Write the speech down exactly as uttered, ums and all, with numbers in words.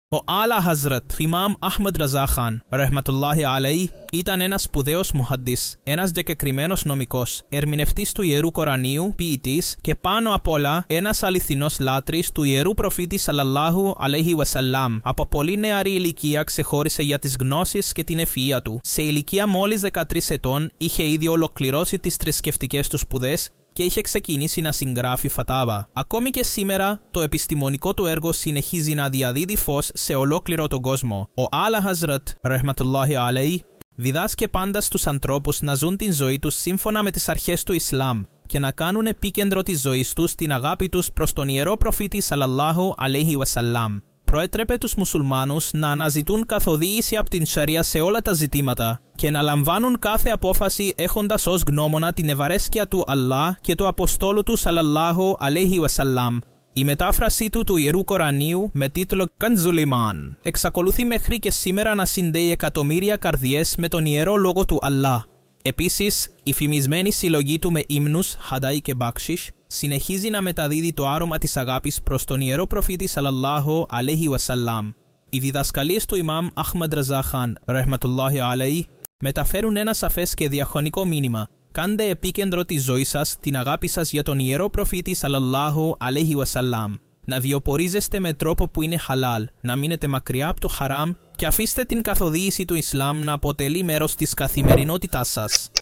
Ο Άλα Χαζρατ Ιμάμ Αχμαντ Ραζά Χάν, ραχματουllāhi ʿαλαϊჰι, ήταν ένας σπουδαίος μουχαντίς, ένας διακεκριμένος νομικός, ερμηνευτής του Ιερού Κορανίου, ποιητής και πάνω απ' όλα ένας αληθινός λάτρης του Ιερού Προφήτη σαλλαλλάχου αλaihi wasallam. Από πολύ νεαρή ηλικία ξεχώρισε για τις γνώσεις και την ευφυΐα του. Σε ηλικία μόλις δεκατρείς ετών είχε ήδη ολοκληρώσει τις θρησκευτικές του σπουδές και είχε ξεκινήσει να συγγράφει φατάβα. Ακόμη και σήμερα, το επιστημονικό του έργο συνεχίζει να διαδίδει φως σε ολόκληρο τον κόσμο. Ο Άλα Χαζρατ, ραχματουllāhi ʿαλαϊჰι, διδάσκε πάντα στους ανθρώπους να ζουν την ζωή τους σύμφωνα με τις αρχές του Ισλάμ και να κάνουν επίκεντρο της ζωής τους την αγάπη τους προς τον Ιερό Προφήτη σαλλαλλάχου αλaihi wasallam. Προέτρεπε τους μουσουλμάνους να αναζητούν καθοδήγηση από την Σαρία σε όλα τα ζητήματα και να λαμβάνουν κάθε απόφαση έχοντας ως γνώμονα την ευαρέσκεια του Allah και του Αποστόλου του σαλλαλλάχου αλaihi wasallam. Η μετάφραση του του Ιερού Κορανίου με τίτλο Kanzul Iman εξακολουθεί μέχρι και σήμερα να συνδέει εκατομμύρια καρδιές με τον Ιερό Λόγο του Allah. Επίσης, η φημισμένη συλλογή του με ύμνους, χαντάι και μπάξις, συνεχίζει να μεταδίδει το άρωμα της αγάπης προς τον Ιερό Προφήτη σαλλαλλάχου αλaihi wasallam. Οι διδασκαλίες του Ιμάμ Αχμαντ Ραζά Χάν, ραχματουllāhi ʿαλαϊჰι, μεταφέρουν ένα σαφές και διαχρονικό μήνυμα. Κάντε επίκεντρο της ζωής σας την αγάπη σας για τον Ιερό Προφήτη σαλλαλλάχου αλaihi wasallam. Να βιοπορίζεστε με τρόπο που είναι χαλάλ, να μείνετε μακριά από το χαράμ και αφήστε την καθοδήγηση του Ισλάμ να αποτελεί μέρος της καθημερινότητάς σας.